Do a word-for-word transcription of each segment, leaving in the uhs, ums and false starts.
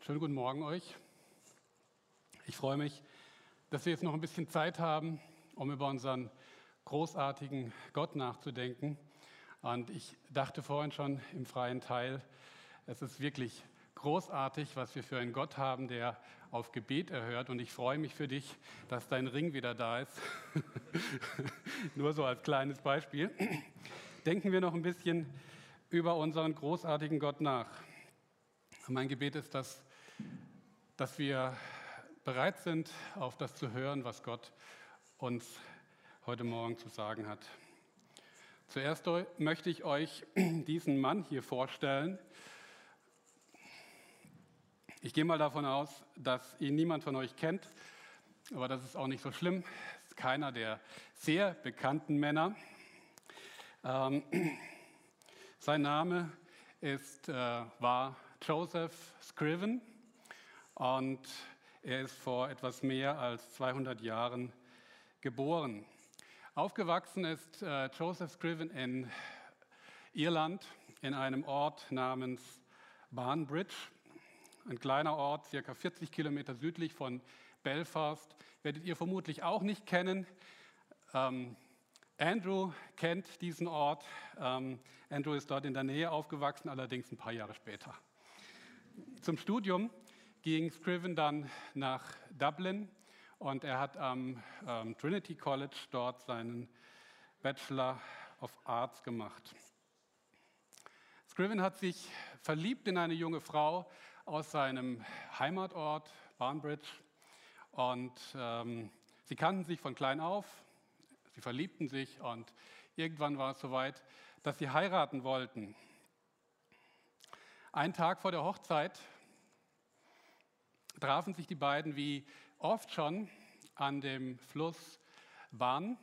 Schönen guten Morgen euch. Ich freue mich, dass wir jetzt noch ein bisschen Zeit haben, um über unseren großartigen Gott nachzudenken. Und ich dachte vorhin schon im freien Teil, es ist wirklich großartig, was wir für einen Gott haben, der auf Gebet erhört. Und ich freue mich für dich, dass dein Ring wieder da ist. Nur so als kleines Beispiel. Denken wir noch ein bisschen über unseren großartigen Gott nach. Mein Gebet ist, dass, dass wir bereit sind, auf das zu hören, was Gott uns heute Morgen zu sagen hat. Zuerst möchte ich euch diesen Mann hier vorstellen. Ich gehe mal davon aus, dass ihn niemand von euch kennt, aber das ist auch nicht so schlimm. Es ist keiner der sehr bekannten Männer. Ähm, sein Name ist, äh, war Joseph Scriven und er ist vor etwas mehr als zweihundert Jahren geboren. Aufgewachsen ist äh, Joseph Scriven in Irland, in einem Ort namens Banbridge, ein kleiner Ort, circa vierzig Kilometer südlich von Belfast. Werdet ihr vermutlich auch nicht kennen. Ähm, Andrew kennt diesen Ort. Ähm, Andrew ist dort in der Nähe aufgewachsen, allerdings ein paar Jahre später. Zum Studium ging Scriven dann nach Dublin und er hat am ähm, Trinity College dort seinen Bachelor of Arts gemacht. Scriven hat sich verliebt in eine junge Frau aus seinem Heimatort Banbridge und ähm, sie kannten sich von klein auf, sie verliebten sich und irgendwann war es soweit, dass sie heiraten wollten. Einen Tag vor der Hochzeit trafen sich die beiden wie oft schon an dem Fluss Bann.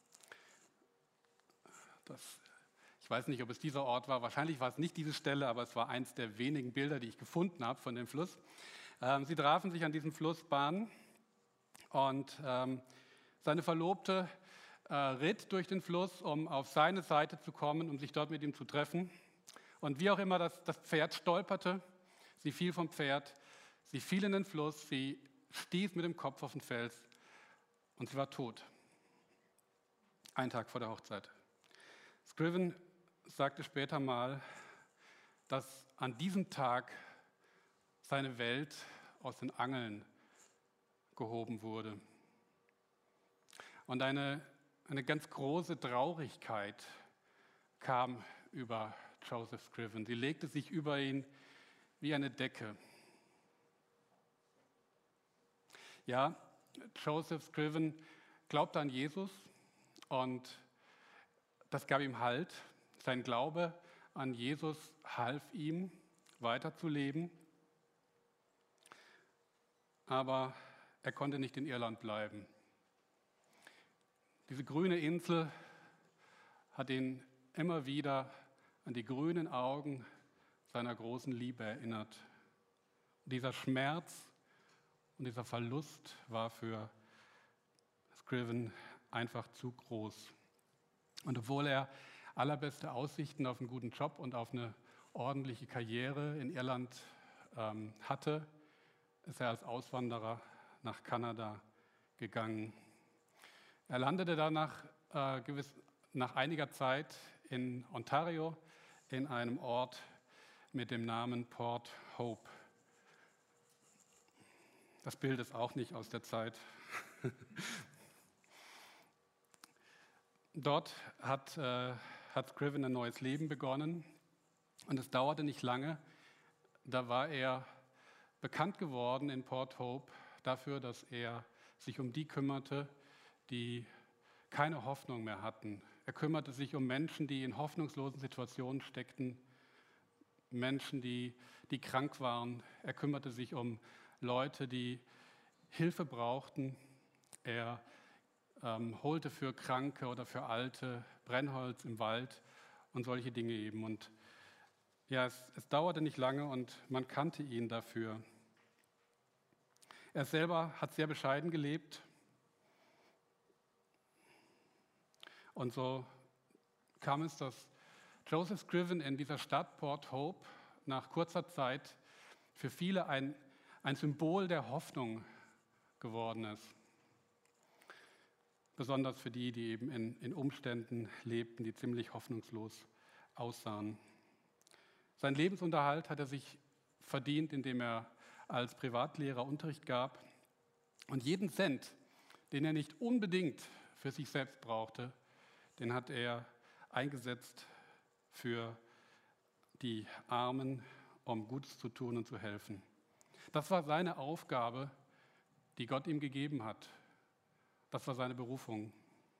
Das, ich weiß nicht, ob es dieser Ort war, wahrscheinlich war es nicht diese Stelle, aber es war eins der wenigen Bilder, die ich gefunden habe von dem Fluss. Ähm, sie trafen sich an diesem Fluss Bann und ähm, seine Verlobte äh, ritt durch den Fluss, um auf seine Seite zu kommen, um sich dort mit ihm zu treffen. Und wie auch immer das, das Pferd stolperte, sie fiel vom Pferd, sie fiel in den Fluss, sie stieß mit dem Kopf auf den Fels und sie war tot. Einen Tag vor der Hochzeit. Scriven sagte später mal, dass an diesem Tag seine Welt aus den Angeln gehoben wurde. Und eine, eine ganz große Traurigkeit kam über Joseph Scriven. Sie legte sich über ihn wie eine Decke. Ja, Joseph Scriven glaubte an Jesus und das gab ihm Halt. Sein Glaube an Jesus half ihm, weiterzuleben. Aber er konnte nicht in Irland bleiben. Diese grüne Insel hat ihn immer wieder an die grünen Augen seiner großen Liebe erinnert. Und dieser Schmerz und dieser Verlust war für Scriven einfach zu groß. Und obwohl er allerbeste Aussichten auf einen guten Job und auf eine ordentliche Karriere in Irland ähm, hatte, ist er als Auswanderer nach Kanada gegangen. Er landete danach äh, gewiss, nach einiger Zeit in Ontario in einem Ort mit dem Namen Port Hope. Das Bild ist auch nicht aus der Zeit. Dort hat, äh, hat Scriven ein neues Leben begonnen und es dauerte nicht lange. Da war er bekannt geworden in Port Hope dafür, dass er sich um die kümmerte, die keine Hoffnung mehr hatten. Er kümmerte sich um Menschen, die in hoffnungslosen Situationen steckten, Menschen, die, die krank waren. Er kümmerte sich um Leute, die Hilfe brauchten. Er ähm, holte für Kranke oder für Alte Brennholz im Wald und solche Dinge eben. Und ja, es, es dauerte nicht lange und man kannte ihn dafür. Er selber hat sehr bescheiden gelebt. Und so kam es, dass Joseph Scriven in dieser Stadt Port Hope nach kurzer Zeit für viele ein ein Symbol der Hoffnung geworden ist. Besonders für die, die eben in, in Umständen lebten, die ziemlich hoffnungslos aussahen. Sein Lebensunterhalt hat er sich verdient, indem er als Privatlehrer Unterricht gab. Und jeden Cent, den er nicht unbedingt für sich selbst brauchte, den hat er eingesetzt für die Armen, um Gutes zu tun und zu helfen. Das war seine Aufgabe, die Gott ihm gegeben hat. Das war seine Berufung.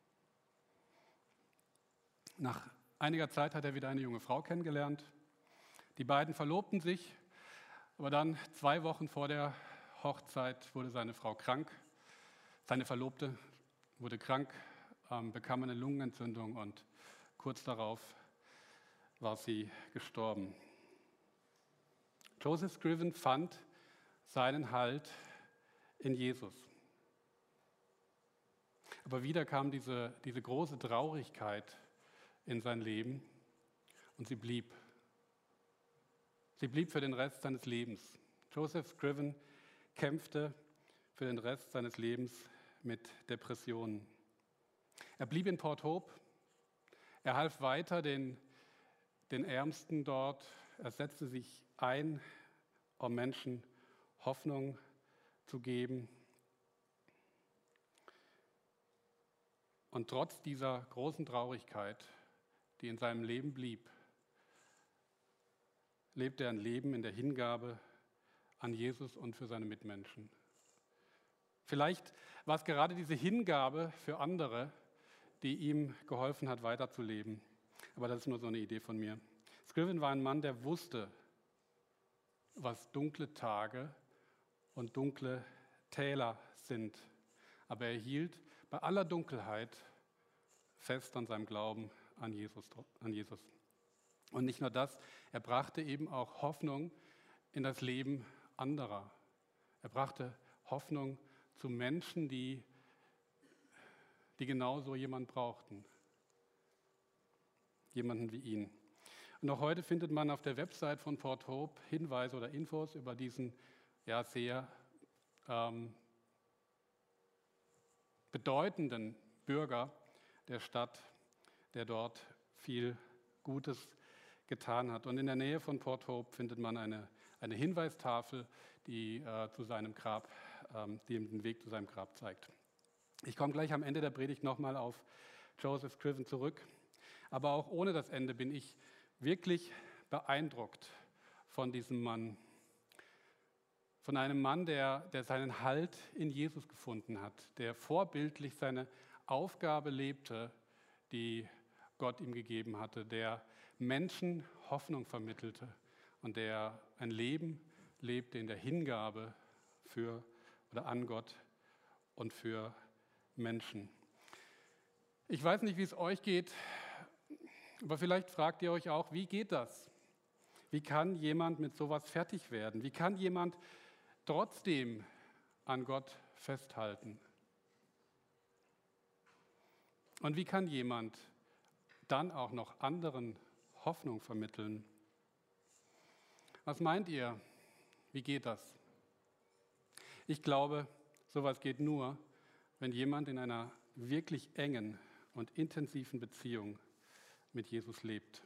Nach einiger Zeit hat er wieder eine junge Frau kennengelernt. Die beiden verlobten sich, aber dann zwei Wochen vor der Hochzeit wurde seine Frau krank. Seine Verlobte wurde krank, ähm, bekam eine Lungenentzündung und kurz darauf war sie gestorben. Joseph Scriven fand seinen Halt in Jesus. Aber wieder kam diese, diese große Traurigkeit in sein Leben und sie blieb. Sie blieb für den Rest seines Lebens. Joseph Scriven kämpfte für den Rest seines Lebens mit Depressionen. Er blieb in Port Hope. Er half weiter den, den Ärmsten dort. Er setzte sich ein, um Menschen Hoffnung zu geben. Und trotz dieser großen Traurigkeit, die in seinem Leben blieb, lebte er ein Leben in der Hingabe an Jesus und für seine Mitmenschen. Vielleicht war es gerade diese Hingabe für andere, die ihm geholfen hat, weiterzuleben. Aber das ist nur so eine Idee von mir. Scriven war ein Mann, der wusste, was dunkle Tage und dunkle Täler sind. Aber er hielt bei aller Dunkelheit fest an seinem Glauben an Jesus, an Jesus. Und nicht nur das, er brachte eben auch Hoffnung in das Leben anderer. Er brachte Hoffnung zu Menschen, die, die genau so jemanden brauchten. Jemanden wie ihn. Und auch heute findet man auf der Website von Port Hope Hinweise oder Infos über diesen ja, sehr ähm, bedeutenden Bürger der Stadt, der dort viel Gutes getan hat. Und in der Nähe von Port Hope findet man eine, eine Hinweistafel, die, äh, zu seinem Grab, ähm, die ihm den Weg zu seinem Grab zeigt. Ich komme gleich am Ende der Predigt nochmal auf Joseph Scriven zurück. Aber auch ohne das Ende bin ich wirklich beeindruckt von diesem Mann. Von einem Mann, der, der seinen Halt in Jesus gefunden hat, der vorbildlich seine Aufgabe lebte, die Gott ihm gegeben hatte, der Menschen Hoffnung vermittelte und der ein Leben lebte in der Hingabe für oder an Gott und für Menschen. Ich weiß nicht, wie es euch geht, aber vielleicht fragt ihr euch auch, wie geht das? Wie kann jemand mit sowas fertig werden? Wie kann jemand trotzdem an Gott festhalten? Und wie kann jemand dann auch noch anderen Hoffnung vermitteln? Was meint ihr? Wie geht das? Ich glaube, sowas geht nur, wenn jemand in einer wirklich engen und intensiven Beziehung mit Jesus lebt.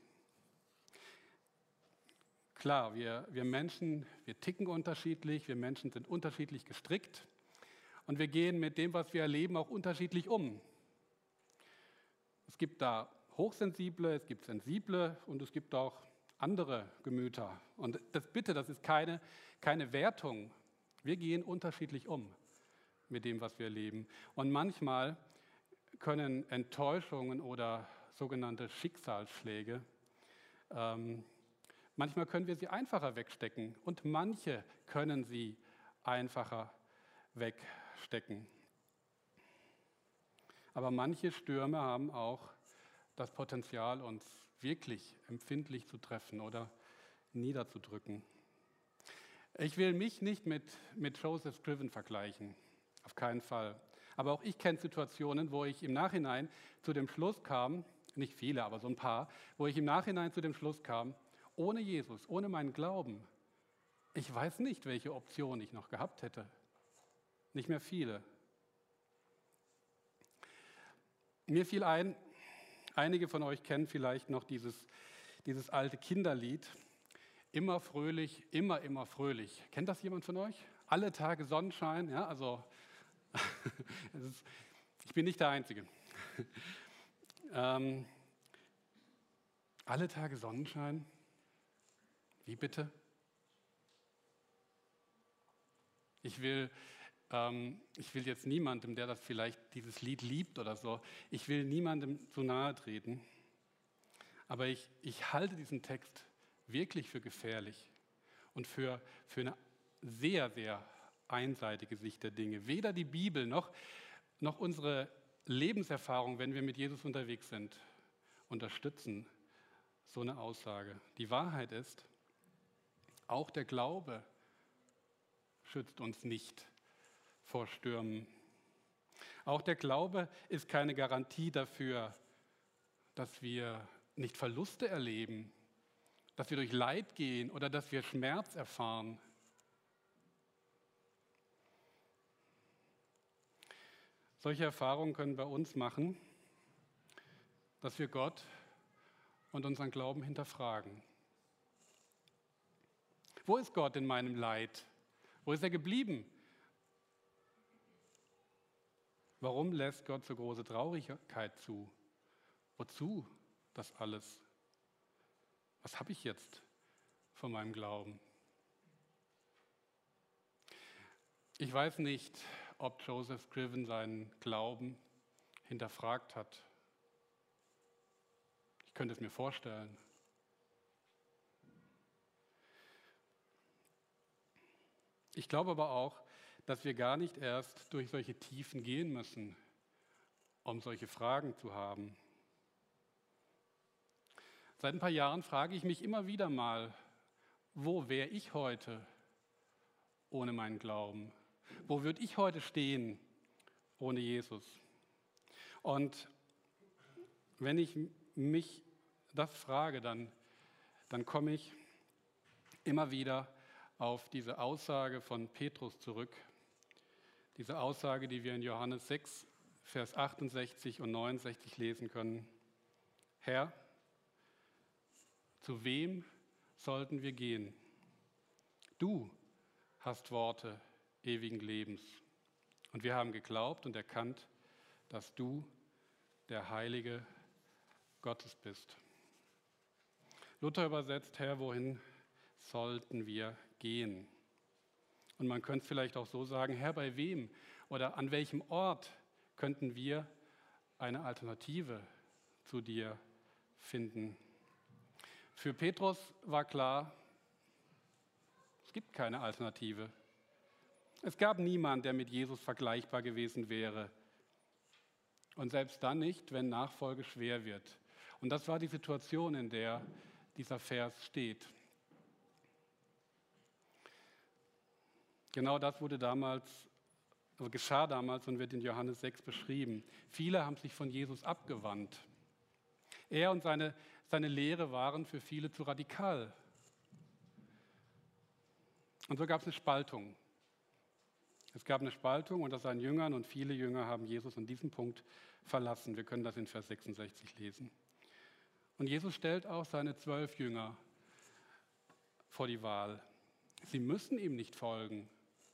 Klar, wir, wir Menschen, wir ticken unterschiedlich, wir Menschen sind unterschiedlich gestrickt und wir gehen mit dem, was wir erleben, auch unterschiedlich um. Es gibt da Hochsensible, es gibt Sensible und es gibt auch andere Gemüter. Und das bitte, das ist keine, keine Wertung. Wir gehen unterschiedlich um mit dem, was wir erleben. Und manchmal können Enttäuschungen oder sogenannte Schicksalsschläge, ähm, manchmal können wir sie einfacher wegstecken und manche können sie einfacher wegstecken. Aber manche Stürme haben auch das Potenzial, uns wirklich empfindlich zu treffen oder niederzudrücken. Ich will mich nicht mit, mit Joseph Scriven vergleichen, auf keinen Fall. Aber auch ich kenne Situationen, wo ich im Nachhinein zu dem Schluss kam, nicht viele, aber so ein paar, wo ich im Nachhinein zu dem Schluss kam, ohne Jesus, ohne meinen Glauben, ich weiß nicht, welche Option ich noch gehabt hätte. Nicht mehr viele. Mir fiel ein, einige von euch kennen vielleicht noch dieses, dieses alte Kinderlied, immer fröhlich, immer, immer fröhlich. Kennt das jemand von euch? Alle Tage Sonnenschein, ja, also es ist, ich bin nicht der Einzige. ähm, alle Tage Sonnenschein? Wie bitte? Ich will, ähm, ich will jetzt niemandem, der das vielleicht dieses Lied liebt oder so, ich will niemandem zu nahe treten. Aber ich, ich halte diesen Text wirklich für gefährlich und für, für eine sehr, sehr einseitige Sicht der Dinge. Weder die Bibel noch, noch unsere Lebenserfahrung, wenn wir mit Jesus unterwegs sind, unterstützen so eine Aussage. Die Wahrheit ist, auch der Glaube schützt uns nicht vor Stürmen. Auch der Glaube ist keine Garantie dafür, dass wir nicht Verluste erleben, dass wir durch Leid gehen oder dass wir Schmerz erfahren. Solche Erfahrungen können bei uns machen, dass wir Gott und unseren Glauben hinterfragen. Wo ist Gott in meinem Leid? Wo ist er geblieben? Warum lässt Gott so große Traurigkeit zu? Wozu das alles? Was habe ich jetzt von meinem Glauben? Ich weiß nicht, ob Joseph Scriven seinen Glauben hinterfragt hat. Ich könnte es mir vorstellen. Ich glaube aber auch, dass wir gar nicht erst durch solche Tiefen gehen müssen, um solche Fragen zu haben. Seit ein paar Jahren frage ich mich immer wieder mal, wo wäre ich heute ohne meinen Glauben? Wo würde ich heute stehen ohne Jesus? Und wenn ich mich das frage, dann, dann komme ich immer wieder auf diese Aussage von Petrus zurück. Diese Aussage, die wir in Johannes sechs, Vers achtundsechzig und neunundsechzig lesen können. Herr, zu wem sollten wir gehen? Du hast Worte ewigen Lebens. Und wir haben geglaubt und erkannt, dass du der Heilige Gottes bist. Luther übersetzt, Herr, wohin sollten wir gehen? Und man könnte es vielleicht auch so sagen, Herr, bei wem oder an welchem Ort könnten wir eine Alternative zu dir finden? Für Petrus war klar, es gibt keine Alternative. Es gab niemanden, der mit Jesus vergleichbar gewesen wäre. Und selbst dann nicht, wenn Nachfolge schwer wird. Und das war die Situation, in der dieser Vers steht. Genau das wurde damals, also geschah damals und wird in Johannes sechs beschrieben. Viele haben sich von Jesus abgewandt. Er und seine, seine Lehre waren für viele zu radikal. Und so gab es eine Spaltung. Es gab eine Spaltung unter seinen Jüngern und viele Jünger haben Jesus an diesem Punkt verlassen. Wir können das in Vers sechsundsechzig lesen. Und Jesus stellt auch seine zwölf Jünger vor die Wahl. Sie müssen ihm nicht folgen.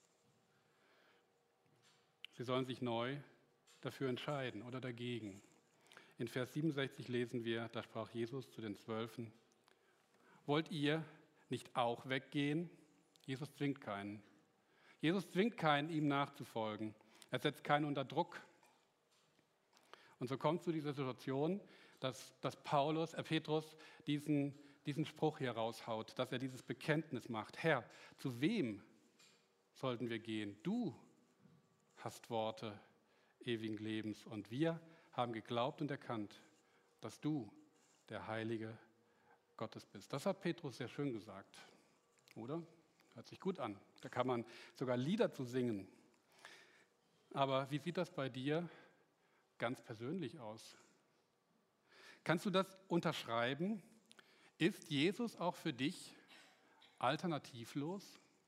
Sie sollen sich neu dafür entscheiden oder dagegen. In Vers siebenundsechzig lesen wir, da sprach Jesus zu den Zwölfen, wollt ihr nicht auch weggehen? Jesus zwingt keinen. Jesus zwingt keinen, ihm nachzufolgen. Er setzt keinen unter Druck. Und so kommt es zu dieser Situation, dass, dass Paulus, äh Petrus diesen, diesen Spruch hier raushaut, dass er dieses Bekenntnis macht. Herr, zu wem sollten wir gehen? Du hast Worte ewigen Lebens und wir haben geglaubt und erkannt, dass du der Heilige Gottes bist. Das hat Petrus sehr schön gesagt, oder? Hört sich gut an. Da kann man sogar Lieder zu singen. Aber wie sieht das bei dir ganz persönlich aus? Kannst du das unterschreiben? Ist Jesus auch für dich alternativlos?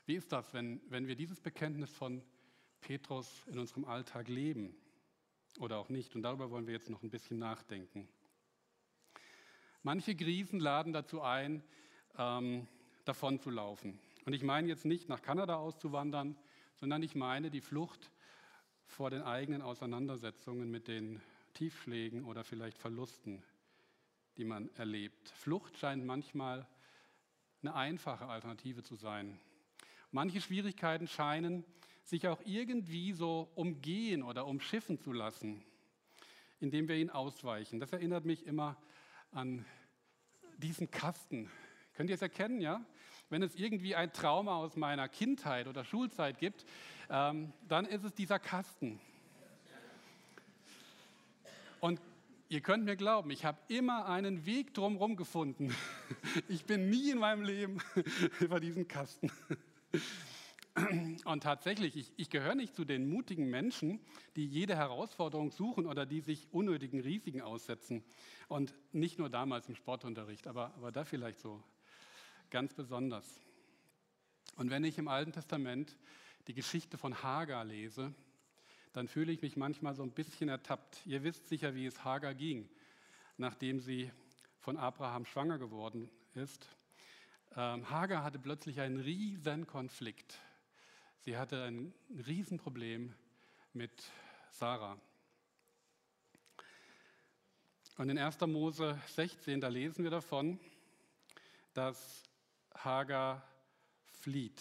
Wie ist das, wenn, wenn wir dieses Bekenntnis von Petrus in unserem Alltag leben oder auch nicht? Und darüber wollen wir jetzt noch ein bisschen nachdenken. Manche Krisen laden dazu ein, ähm, davon zu laufen. Und ich meine jetzt nicht nach Kanada auszuwandern, sondern ich meine die Flucht vor den eigenen Auseinandersetzungen mit den Tiefschlägen oder vielleicht Verlusten, die man erlebt. Flucht scheint manchmal eine einfache Alternative zu sein. Manche Schwierigkeiten scheinen sich auch irgendwie so umgehen oder umschiffen zu lassen, indem wir ihnen ausweichen. Das erinnert mich immer an diesen Kasten. Könnt ihr es erkennen, ja? Wenn es irgendwie ein Trauma aus meiner Kindheit oder Schulzeit gibt, ähm, dann ist es dieser Kasten. Und ihr könnt mir glauben, ich habe immer einen Weg drumherum gefunden. Ich bin nie in meinem Leben über diesen Kasten. Und tatsächlich, ich, ich gehöre nicht zu den mutigen Menschen, die jede Herausforderung suchen oder die sich unnötigen Risiken aussetzen. Und nicht nur damals im Sportunterricht, aber, aber da vielleicht so ganz besonders. Und wenn ich im Alten Testament die Geschichte von Hagar lese, dann fühle ich mich manchmal so ein bisschen ertappt. Ihr wisst sicher, wie es Hagar ging, nachdem sie von Abraham schwanger geworden ist. Ähm, Hagar hatte plötzlich einen riesen Konflikt. Sie hatte ein Riesenproblem mit Sarah. Und in erster Mose sechzehn, da lesen wir davon, dass Hagar flieht.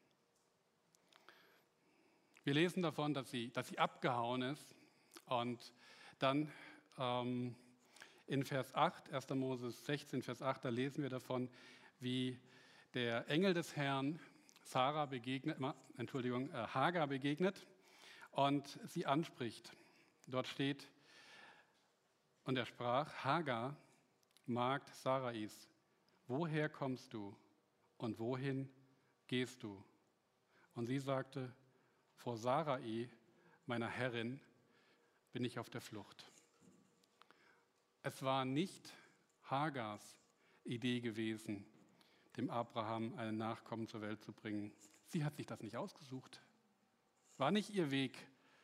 Wir lesen davon, dass sie, dass sie abgehauen ist. Und dann ähm, in Vers acht, erster Mose sechzehn, Vers acht, da lesen wir davon, wie der Engel des Herrn Sarah begegnet, Entschuldigung, äh, Hagar begegnet und sie anspricht. Dort steht, und er sprach, Hagar, Magd Sarais, woher kommst du und wohin gehst du? Und sie sagte, vor Sarai, meiner Herrin, bin ich auf der Flucht. Es war nicht Hagars Idee gewesen, dem Abraham einen Nachkommen zur Welt zu bringen. Sie hat sich das nicht ausgesucht. War nicht ihr Weg,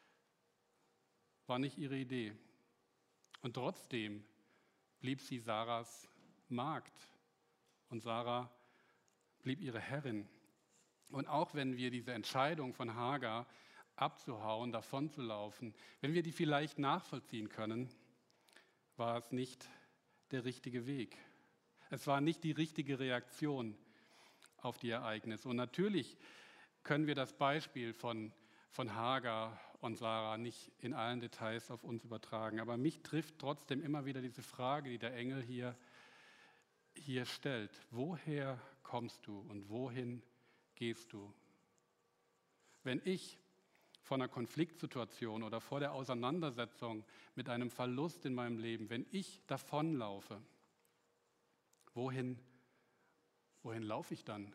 war nicht ihre Idee. Und trotzdem blieb sie Saras Magd und Sarah blieb ihre Herrin. Und auch wenn wir diese Entscheidung von Hagar abzuhauen, davonzulaufen, wenn wir die vielleicht nachvollziehen können, war es nicht der richtige Weg. Es war nicht die richtige Reaktion auf die Ereignisse. Und natürlich können wir das Beispiel von, von Hagar und Sarah nicht in allen Details auf uns übertragen. Aber mich trifft trotzdem immer wieder diese Frage, die der Engel hier, hier stellt. Woher kommst du und wohin gehst du? Wenn ich vor einer Konfliktsituation oder vor der Auseinandersetzung mit einem Verlust in meinem Leben, wenn ich davonlaufe, wohin, wohin laufe ich dann?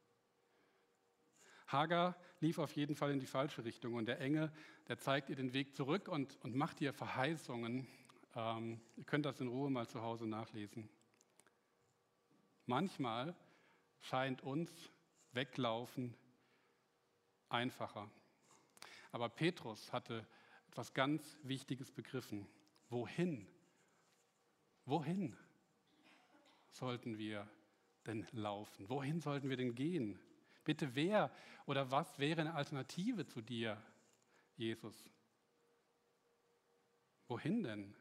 Hagar lief auf jeden Fall in die falsche Richtung und der Engel, der zeigt ihr den Weg zurück und, und macht ihr Verheißungen. Ähm, ihr könnt das in Ruhe mal zu Hause nachlesen. Manchmal scheint uns Weglaufen einfacher. Aber Petrus hatte etwas ganz Wichtiges begriffen. Wohin? Wohin sollten wir denn laufen? Wohin sollten wir denn gehen? Bitte, wer oder was wäre eine Alternative zu dir, Jesus? Wohin denn?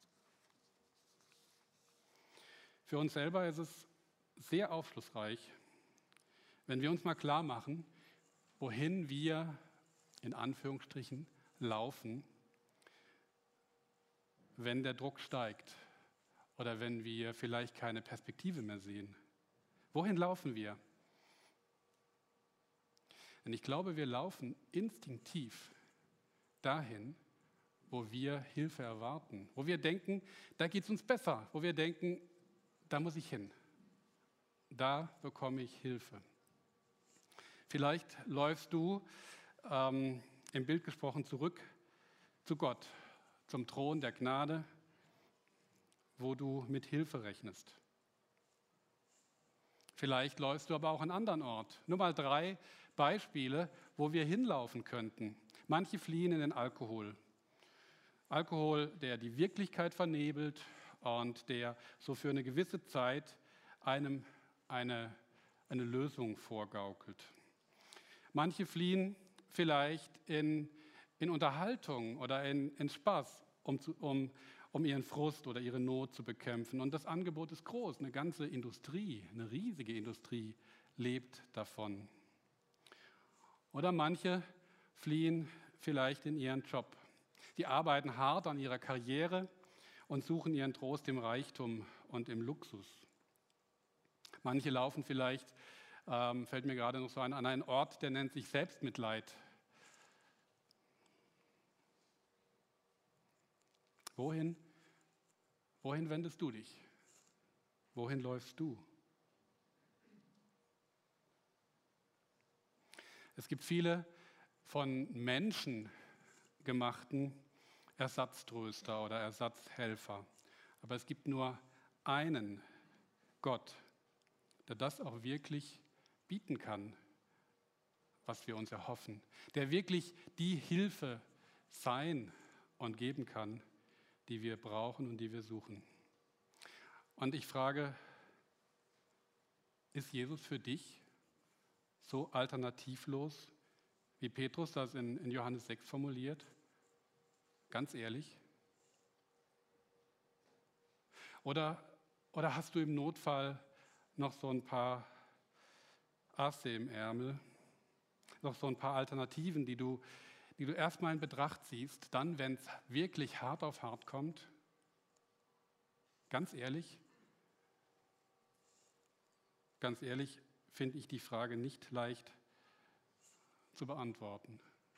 Für uns selber ist es sehr aufschlussreich, wenn wir uns mal klar machen, wohin wir in Anführungsstrichen laufen, wenn der Druck steigt oder wenn wir vielleicht keine Perspektive mehr sehen. Wohin laufen wir? Und ich glaube, wir laufen instinktiv dahin, wo wir Hilfe erwarten, wo wir denken, da geht es uns besser, wo wir denken, da muss ich hin, da bekomme ich Hilfe. Vielleicht läufst du, ähm, im Bild gesprochen, zurück zu Gott, zum Thron der Gnade, wo du mit Hilfe rechnest. Vielleicht läufst du aber auch an einen anderen Ort. Nur mal drei Beispiele, wo wir hinlaufen könnten. Manche fliehen in den Alkohol. Alkohol, der die Wirklichkeit vernebelt und der so für eine gewisse Zeit einem eine, eine Lösung vorgaukelt. Manche fliehen vielleicht in, in Unterhaltung oder in, in Spaß, um, zu, um, um ihren Frust oder ihre Not zu bekämpfen. Und das Angebot ist groß. Eine ganze Industrie, eine riesige Industrie lebt davon. Oder manche fliehen vielleicht in ihren Job. Sie arbeiten hart an ihrer Karriere und suchen ihren Trost im Reichtum und im Luxus. Manche laufen vielleicht, ähm, fällt mir gerade noch so ein, an einen Ort, der nennt sich Selbstmitleid. Wohin, wohin wendest du dich? Wohin läufst du? Es gibt viele von Menschen gemachten Ersatztröster oder Ersatzhelfer. Aber es gibt nur einen Gott, der das auch wirklich bieten kann, was wir uns erhoffen, der wirklich die Hilfe sein und geben kann, die wir brauchen und die wir suchen. Und ich frage, ist Jesus für dich so alternativlos, wie Petrus das in, in Johannes sechs formuliert? Ganz ehrlich? Oder, oder hast du im Notfall noch so ein paar Asse im Ärmel, noch so ein paar Alternativen, die du, die du erstmal in Betracht ziehst, dann, wenn es wirklich hart auf hart kommt? Ganz ehrlich? Ganz ehrlich finde ich die Frage nicht leicht zu beantworten.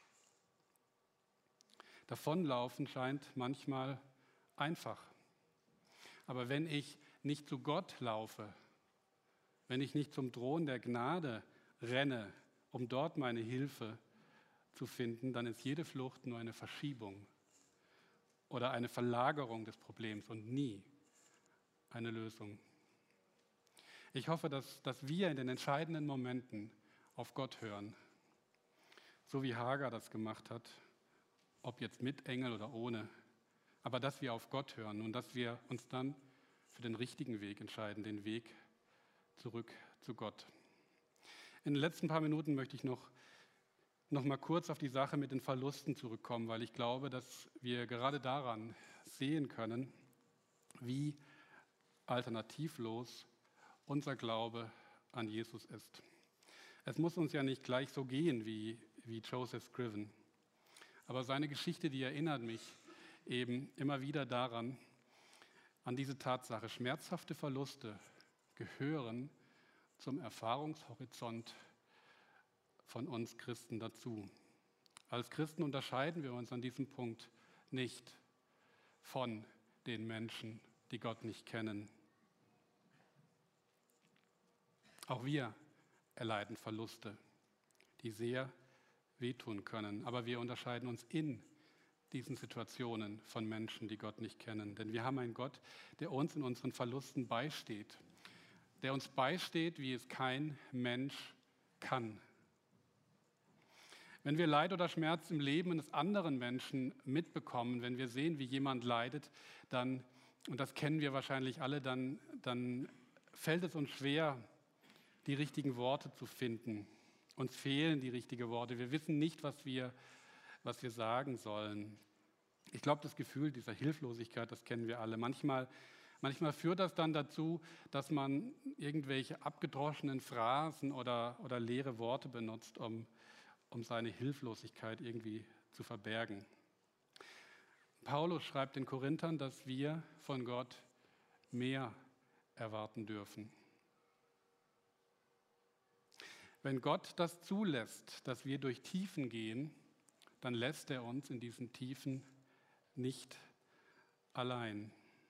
Davonlaufen scheint manchmal einfach. Aber wenn ich nicht zu Gott laufe, wenn ich nicht zum Thron der Gnade renne, um dort meine Hilfe zu finden, dann ist jede Flucht nur eine Verschiebung oder eine Verlagerung des Problems und nie eine Lösung. Ich hoffe, dass, dass wir in den entscheidenden Momenten auf Gott hören, so wie Hagar das gemacht hat, ob jetzt mit Engel oder ohne, aber dass wir auf Gott hören und dass wir uns dann für den richtigen Weg entscheiden, den Weg zurück zu Gott. In den letzten paar Minuten möchte ich noch, noch mal kurz auf die Sache mit den Verlusten zurückkommen, weil ich glaube, dass wir gerade daran sehen können, wie alternativlos unser Glaube an Jesus ist. Es muss uns ja nicht gleich so gehen wie, wie Joseph Scriven, aber seine Geschichte, die erinnert mich eben immer wieder daran, an diese Tatsache. Schmerzhafte Verluste gehören zum Erfahrungshorizont von uns Christen dazu. Als Christen unterscheiden wir uns an diesem Punkt nicht von den Menschen, die Gott nicht kennen. Auch wir erleiden Verluste, die sehr wehtun können. Aber wir unterscheiden uns in diesen Situationen von Menschen, die Gott nicht kennen. Denn wir haben einen Gott, der uns in unseren Verlusten beisteht. Der uns beisteht, wie es kein Mensch kann. Wenn wir Leid oder Schmerz im Leben eines anderen Menschen mitbekommen, wenn wir sehen, wie jemand leidet, dann, und das kennen wir wahrscheinlich alle, dann, dann fällt es uns schwer, die richtigen Worte zu finden. Uns fehlen die richtigen Worte. Wir wissen nicht, was wir, was wir sagen sollen. Ich glaube, das Gefühl dieser Hilflosigkeit, das kennen wir alle. Manchmal, manchmal führt das dann dazu, dass man irgendwelche abgedroschenen Phrasen oder, oder leere Worte benutzt, um, um seine Hilflosigkeit irgendwie zu verbergen. Paulus schreibt den Korinthern, dass wir von Gott mehr erwarten dürfen. Wenn Gott das zulässt, dass wir durch Tiefen gehen, dann lässt er uns in diesen Tiefen nicht allein.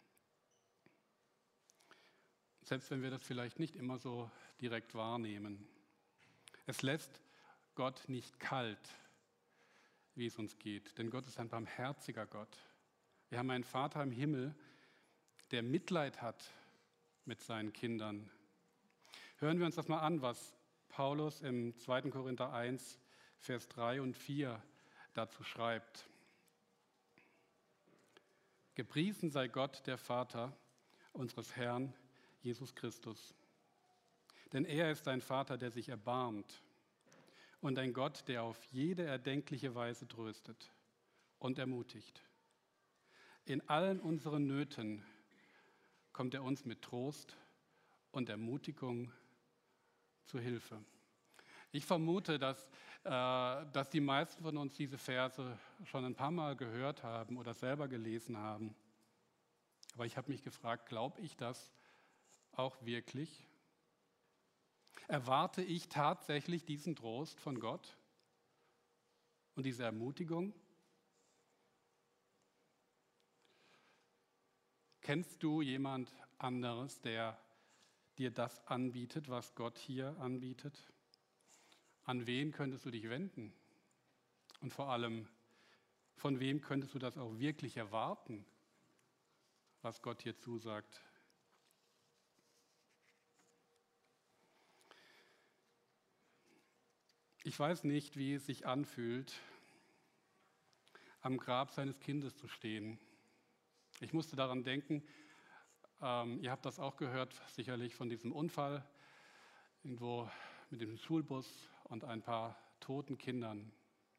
Selbst wenn wir das vielleicht nicht immer so direkt wahrnehmen. Es lässt Gott nicht kalt, wie es uns geht, denn Gott ist ein barmherziger Gott. Wir haben einen Vater im Himmel, der Mitleid hat mit seinen Kindern. Hören wir uns das mal an, was Paulus im zweiten Korinther eins, Vers drei und vier dazu schreibt. Gepriesen sei Gott, der Vater unseres Herrn Jesus Christus. Denn er ist ein Vater, der sich erbarmt und ein Gott, der auf jede erdenkliche Weise tröstet und ermutigt. In allen unseren Nöten kommt er uns mit Trost und Ermutigung zu Hilfe. Ich vermute, dass, äh, dass die meisten von uns diese Verse schon ein paar Mal gehört haben oder selber gelesen haben. Aber ich habe mich gefragt, glaube ich das auch wirklich? Erwarte ich tatsächlich diesen Trost von Gott und diese Ermutigung? Kennst du jemand anderes, der dir das anbietet, was Gott hier anbietet? An wen könntest du dich wenden? Und vor allem, von wem könntest du das auch wirklich erwarten, was Gott hier zusagt? Ich weiß nicht, wie es sich anfühlt, am Grab seines Kindes zu stehen. Ich musste daran denken, ähm, ihr habt das auch gehört, sicherlich von diesem Unfall, irgendwo mit dem Schulbus und ein paar toten Kindern.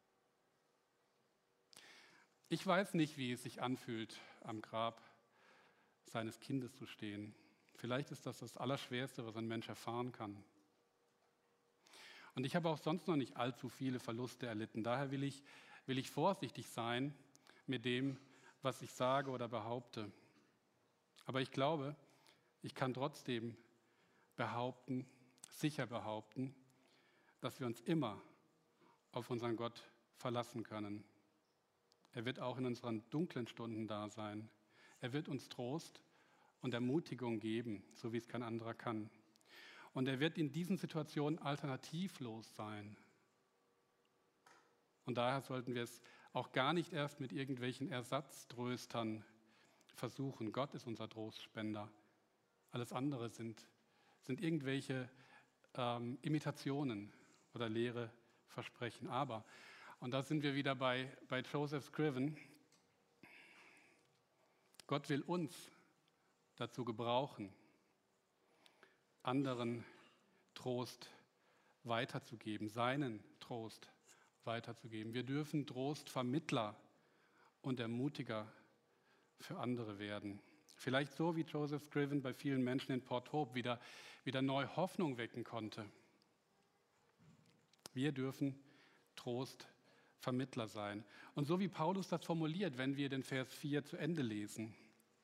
Ich weiß nicht, wie es sich anfühlt, am Grab seines Kindes zu stehen. Vielleicht ist das das Allerschwerste, was ein Mensch erfahren kann. Und ich habe auch sonst noch nicht allzu viele Verluste erlitten. Daher will ich, will ich vorsichtig sein mit dem, was ich sage oder behaupte. Aber ich glaube, ich kann trotzdem behaupten, sicher behaupten, dass wir uns immer auf unseren Gott verlassen können. Er wird auch in unseren dunklen Stunden da sein. Er wird uns Trost und Ermutigung geben, so wie es kein anderer kann. Und er wird in diesen Situationen alternativlos sein. Und daher sollten wir es auch gar nicht erst mit irgendwelchen Ersatztröstern versuchen. Gott ist unser Trostspender. Alles andere sind, sind irgendwelche ähm, Imitationen oder leere Versprechen. Aber, und da sind wir wieder bei, bei Joseph Scriven, Gott will uns dazu gebrauchen, anderen Trost weiterzugeben, seinen Trost weiterzugeben. Wir dürfen Trostvermittler und Ermutiger für andere werden. Vielleicht so, wie Joseph Scriven bei vielen Menschen in Port Hope wieder, wieder neu Hoffnung wecken konnte. Wir dürfen Trostvermittler sein. Und so wie Paulus das formuliert, wenn wir den Vers vier zu Ende lesen,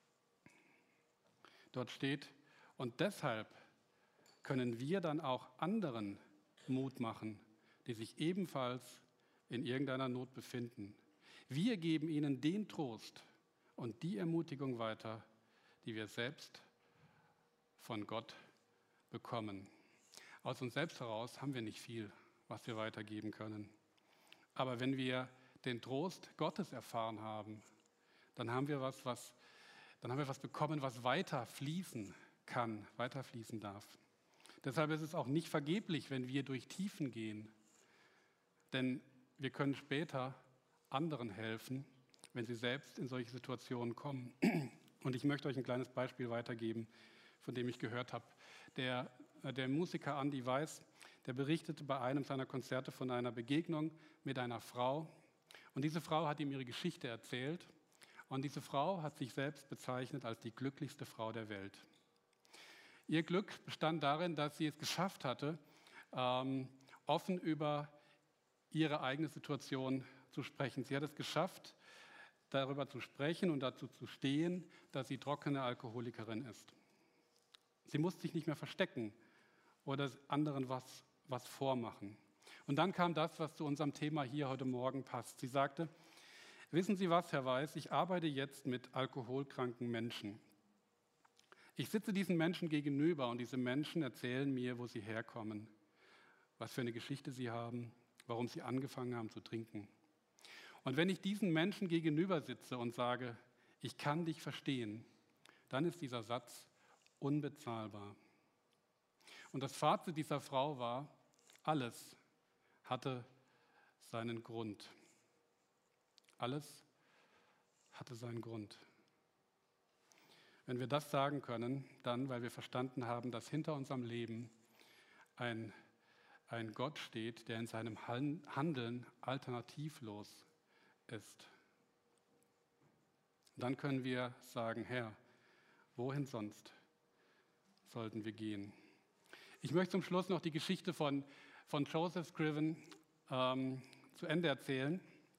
dort steht, und deshalb können wir dann auch anderen Mut machen, die sich ebenfalls in irgendeiner Not befinden. Wir geben ihnen den Trost und die Ermutigung weiter, die wir selbst von Gott bekommen. Aus uns selbst heraus haben wir nicht viel, was wir weitergeben können. Aber wenn wir den Trost Gottes erfahren haben, dann haben wir was, was, dann haben wir was bekommen, was weiter fließen kann, weiter fließen darf. Deshalb ist es auch nicht vergeblich, wenn wir durch Tiefen gehen. Denn wir können später anderen helfen, wenn sie selbst in solche Situationen kommen. Und ich möchte euch ein kleines Beispiel weitergeben, von dem ich gehört habe. Der, der Musiker Andy Weiss, der berichtete bei einem seiner Konzerte von einer Begegnung mit einer Frau. Und diese Frau hat ihm ihre Geschichte erzählt. Und diese Frau hat sich selbst bezeichnet als die glücklichste Frau der Welt. Ihr Glück bestand darin, dass sie es geschafft hatte, ähm, offen über ihre eigene Situation zu sprechen. Sie hat es geschafft, darüber zu sprechen und dazu zu stehen, dass sie trockene Alkoholikerin ist. Sie musste sich nicht mehr verstecken oder anderen was, was vormachen. Und dann kam das, was zu unserem Thema hier heute Morgen passt. Sie sagte, wissen Sie was, Herr Weiß, ich arbeite jetzt mit alkoholkranken Menschen. Ich sitze diesen Menschen gegenüber und diese Menschen erzählen mir, wo sie herkommen, was für eine Geschichte sie haben, warum sie angefangen haben zu trinken. Und wenn ich diesen Menschen gegenüber sitze und sage, ich kann dich verstehen, dann ist dieser Satz unbezahlbar. Und das Fazit dieser Frau war, Alles hatte seinen Grund. Alles hatte seinen Grund. Wenn wir das sagen können, dann, weil wir verstanden haben, dass hinter unserem Leben ein, ein Gott steht, der in seinem Handeln alternativlos ist. Dann können wir sagen, Herr, wohin sonst sollten wir gehen? Ich möchte zum Schluss noch die Geschichte von, von Joseph Scriven ähm, zu Ende erzählen,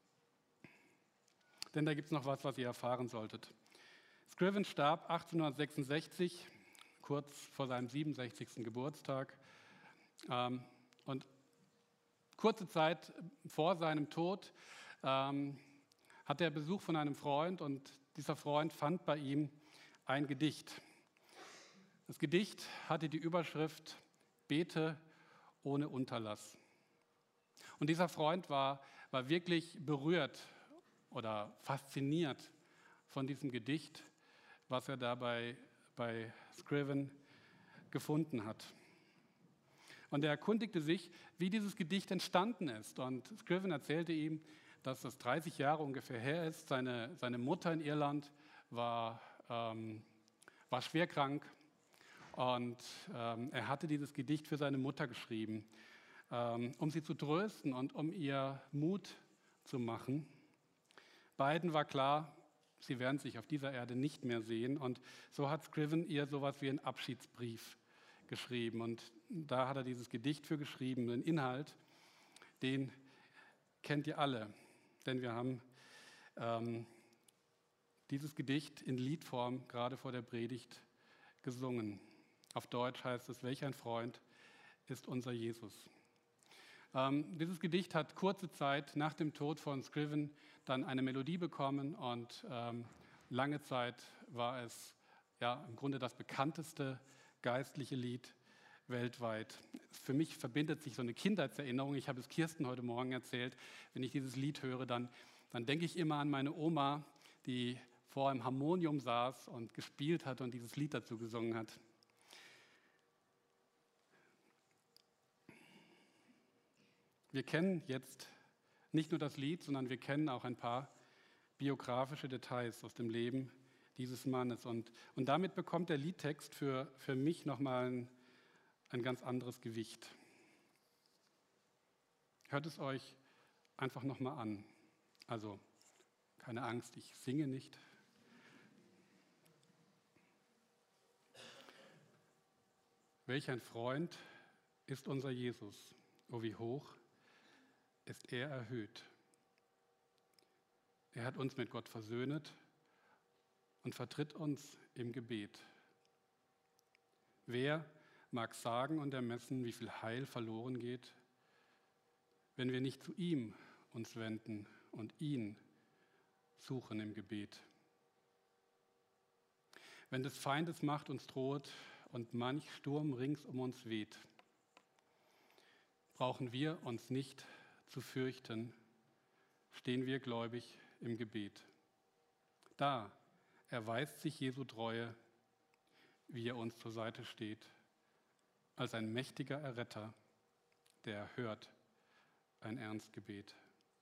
denn da gibt es noch was, was ihr erfahren solltet. Scriven starb achtzehnhundertsechsundsechzig, kurz vor seinem siebenundsechzigsten Geburtstag. Ähm, und kurze Zeit vor seinem Tod ähm, hatte er Besuch von einem Freund und dieser Freund fand bei ihm ein Gedicht. Das Gedicht hatte die Überschrift Bete ohne Unterlass. Und dieser Freund war, war wirklich berührt oder fasziniert von diesem Gedicht, was er dabei bei Scriven gefunden hat. Und er erkundigte sich, wie dieses Gedicht entstanden ist. Und Scriven erzählte ihm, dass das dreißig Jahre ungefähr her ist. Seine, seine Mutter in Irland war, ähm, war schwer krank und ähm, er hatte dieses Gedicht für seine Mutter geschrieben, ähm, um sie zu trösten und um ihr Mut zu machen. Beiden war klar, sie werden sich auf dieser Erde nicht mehr sehen. Und so hat Scriven ihr sowas wie einen Abschiedsbrief geschrieben. Und da hat er dieses Gedicht für geschrieben. Den Inhalt, den kennt ihr alle. Denn wir haben ähm, dieses Gedicht in Liedform gerade vor der Predigt gesungen. Auf Deutsch heißt es, welch ein Freund ist unser Jesus. Ähm, dieses Gedicht hat kurze Zeit nach dem Tod von Scriven dann eine Melodie bekommen und ähm, lange Zeit war es ja, im Grunde das bekannteste geistliche Lied weltweit. Für mich verbindet sich so eine Kindheitserinnerung. Ich habe es Kirsten heute Morgen erzählt. Wenn ich dieses Lied höre, dann, dann denke ich immer an meine Oma, die vor einem Harmonium saß und gespielt hat und dieses Lied dazu gesungen hat. Wir kennen jetzt nicht nur das Lied, sondern wir kennen auch ein paar biografische Details aus dem Leben dieses Mannes. Und, und damit bekommt der Liedtext für, für mich nochmal ein, ein ganz anderes Gewicht. Hört es euch einfach nochmal an. Also keine Angst, ich singe nicht. Welch ein Freund ist unser Jesus, oh wie hoch ist er erhöht. Er hat uns mit Gott versöhnet und vertritt uns im Gebet. Wer mag sagen und ermessen, wie viel Heil verloren geht, wenn wir nicht zu ihm uns wenden und ihn suchen im Gebet? Wenn des Feindes Macht uns droht und manch Sturm rings um uns weht, brauchen wir uns nicht zu fürchten, stehen wir gläubig im Gebet. Da erweist sich Jesu Treue, wie er uns zur Seite steht, als ein mächtiger Erretter, der erhört ein Ernstgebet.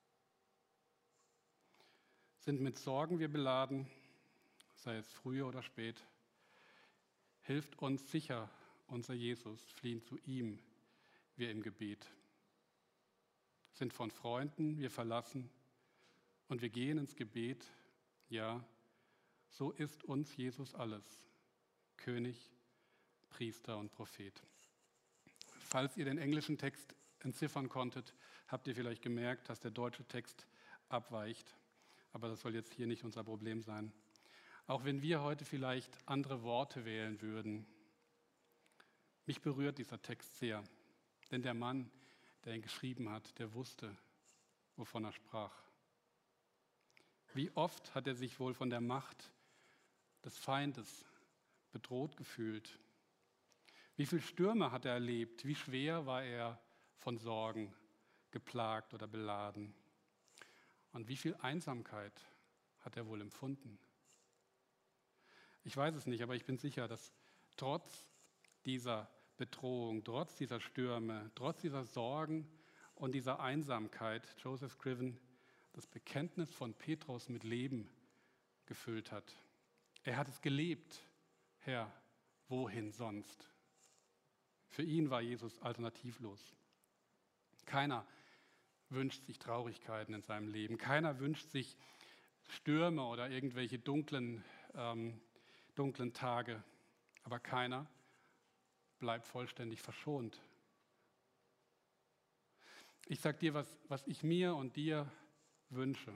Sind mit Sorgen wir beladen, sei es früh oder spät, hilft uns sicher unser Jesus, fliehen zu ihm wir im Gebet. Sind von Freunden wir verlassen und wir gehen ins Gebet, ja, so ist uns Jesus alles, König, Priester und Prophet. Falls ihr den englischen Text entziffern konntet, habt ihr vielleicht gemerkt, dass der deutsche Text abweicht, aber das soll jetzt hier nicht unser Problem sein. Auch wenn wir heute vielleicht andere Worte wählen würden, mich berührt dieser Text sehr, denn der Mann, der ihn geschrieben hat, der wusste, wovon er sprach. Wie oft hat er sich wohl von der Macht des Feindes bedroht gefühlt? Wie viele Stürme hat er erlebt? Wie schwer war er von Sorgen geplagt oder beladen? Und wie viel Einsamkeit hat er wohl empfunden? Ich weiß es nicht, aber ich bin sicher, dass trotz dieser Bedrohung, trotz dieser Stürme, trotz dieser Sorgen und dieser Einsamkeit Joseph Scriven das Bekenntnis von Petrus mit Leben gefüllt hat. Er hat es gelebt. Herr, wohin sonst? Für ihn war Jesus alternativlos. Keiner wünscht sich Traurigkeiten in seinem Leben. Keiner wünscht sich Stürme oder irgendwelche dunklen, ähm, dunklen Tage. Aber keiner bleibt vollständig verschont. Ich sage dir, was, was ich mir und dir wünsche.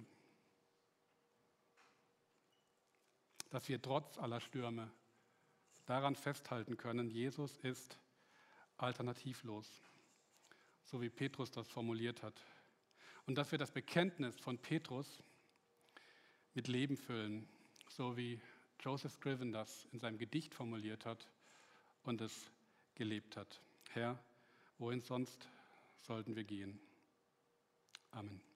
Dass wir trotz aller Stürme daran festhalten können, Jesus ist alternativlos, so wie Petrus das formuliert hat. Und dass wir das Bekenntnis von Petrus mit Leben füllen, so wie Joseph Scriven das in seinem Gedicht formuliert hat und es gelebt hat. Herr, wohin sonst sollten wir gehen? Amen.